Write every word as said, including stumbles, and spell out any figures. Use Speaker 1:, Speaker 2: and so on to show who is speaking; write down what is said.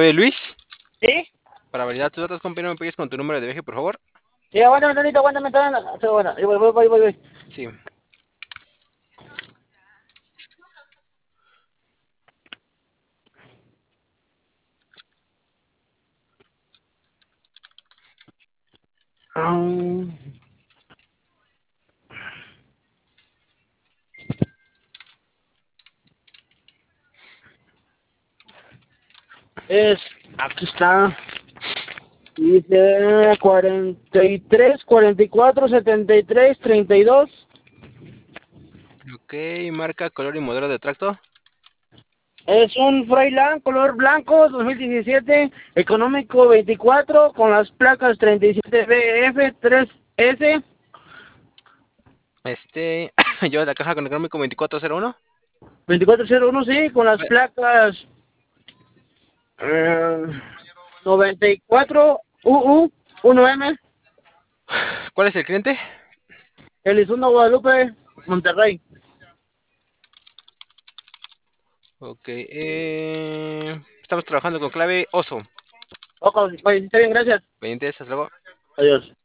Speaker 1: nombre es Luis.
Speaker 2: ¿Sí?
Speaker 1: Para validar tus datos, compa, ¿no me pegues con tu número de viaje, por favor?
Speaker 2: Sí, aguántame tantito, aguántame tantito. Sí, bueno, voy, voy, voy, voy, voy.
Speaker 1: Sí.
Speaker 2: Ah, es, aquí está. Dice cuarenta y tres, cuarenta y cuatro, setenta y tres, treinta y dos.
Speaker 1: Ok, marca, color y modelo de tracto.
Speaker 2: Es un Freiland color blanco dos mil diecisiete, económico veinticuatro, con las placas treinta y siete B F tres S.
Speaker 1: Este, lleva la caja con económico veinticuatro cero uno.
Speaker 2: veinticuatro cero uno, sí, con las placas eh, noventa y cuatro U U uno M.
Speaker 1: ¿Cuál es el cliente?
Speaker 2: Elizondo Guadalupe, Monterrey.
Speaker 1: Ok, eh, estamos trabajando con clave oso.
Speaker 2: Ojo, pues, está bien, gracias.
Speaker 1: Pendientes, hasta luego.
Speaker 2: Adiós.